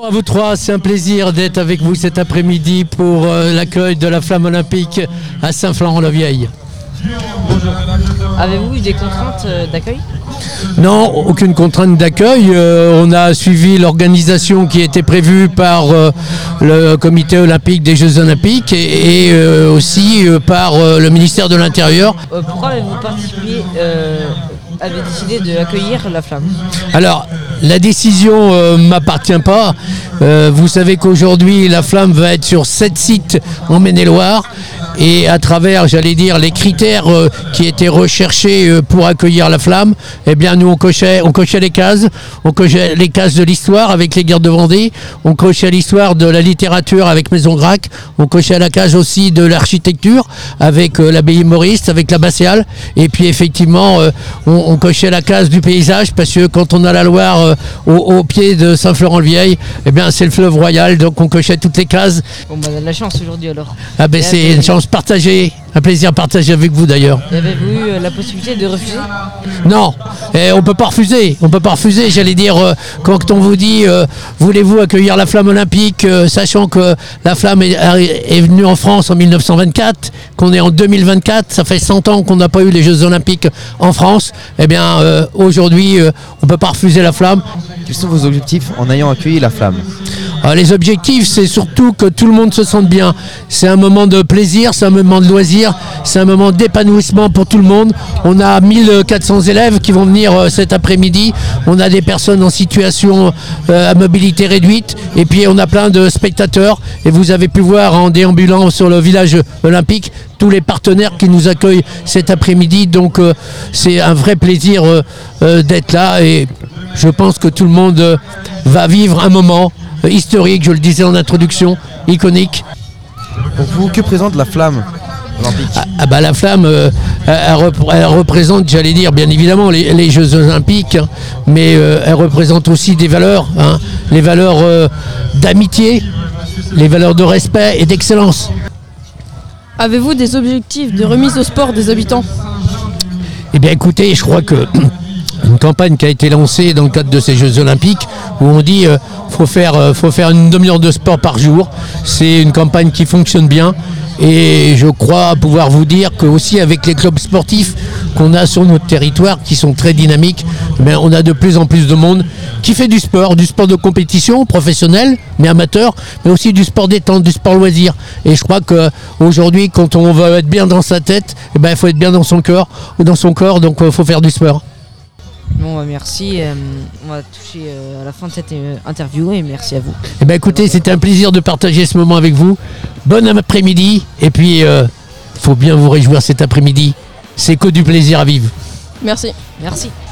Bonjour à vous trois, c'est un plaisir d'être avec vous cet après-midi pour l'accueil de la flamme olympique à Saint-Florent-la-Vieille. Bonjour. Avez-vous eu des contraintes d'accueil ? Non, aucune contrainte d'accueil. On a suivi l'organisation qui était prévue par le comité olympique des Jeux olympiques et aussi par le ministère de l'Intérieur. Pourquoi avez-vous avez décidé d'accueillir la flamme ? Alors, la décision ne m'appartient pas. Vous savez qu'aujourd'hui, la flamme va être sur 7 sites en Maine-et-Loire. Et à travers, j'allais dire, les critères qui étaient recherchés pour accueillir la flamme, eh bien nous on cochait les cases. On cochait les cases de l'histoire avec les guerres de Vendée, on cochait l'histoire de la littérature avec Maison Grac, on cochait la case aussi de l'architecture avec l'abbaye Maurice, avec l'abbatiale, et puis effectivement on cochait la case du paysage parce que quand on a la Loire au pied de Saint-Florent-le-Vieil, eh bien c'est le fleuve royal, donc on cochait toutes les cases. Bon bah de la chance aujourd'hui alors. Ah ben c'est une chance partagée, un plaisir partagé avec vous d'ailleurs. Avez-vous eu la possibilité de refuser ? Non, on peut pas refuser, j'allais dire, quand on vous dit voulez-vous accueillir la flamme olympique, sachant que la flamme est venue en France en 1924, qu'on est en 2024, ça fait 100 ans qu'on n'a pas eu les Jeux olympiques en France, eh bien aujourd'hui on peut pas refuser la flamme. Quels sont vos objectifs en ayant accueilli la flamme ? Les objectifs, c'est surtout que tout le monde se sente bien. C'est un moment de plaisir, c'est un moment de loisir, c'est un moment d'épanouissement pour tout le monde. On a 1400 élèves qui vont venir cet après-midi. On a des personnes en situation à mobilité réduite. Et puis on a plein de spectateurs. Et vous avez pu voir en déambulant sur le village olympique tous les partenaires qui nous accueillent cet après-midi. Donc c'est un vrai plaisir d'être là. Et je pense que tout le monde va vivre un moment historique, je le disais en introduction, iconique. Pour vous, que présente la flamme olympique ? La flamme, elle représente, j'allais dire, bien évidemment, les Jeux olympiques, hein, mais elle représente aussi des valeurs, hein, les valeurs d'amitié, les valeurs de respect et d'excellence. Avez-vous des objectifs de remise au sport des habitants ? Eh bien écoutez, je crois que une campagne qui a été lancée dans le cadre de ces Jeux olympiques où on dit faut faire une demi-heure de sport par jour. C'est une campagne qui fonctionne bien et je crois pouvoir vous dire que aussi avec les clubs sportifs qu'on a sur notre territoire qui sont très dynamiques, on a de plus en plus de monde qui fait du sport de compétition professionnel mais amateur, mais aussi du sport détente, du sport loisir. Et je crois qu'aujourd'hui quand on veut être bien dans sa tête, il faut être bien dans son corps, donc il faut faire du sport. Bon bah merci, on va toucher à la fin de cette interview et merci à vous. Écoutez, c'était un plaisir de partager ce moment avec vous. Bon après-midi et puis faut bien vous réjouir cet après-midi. C'est que du plaisir à vivre. Merci. Merci.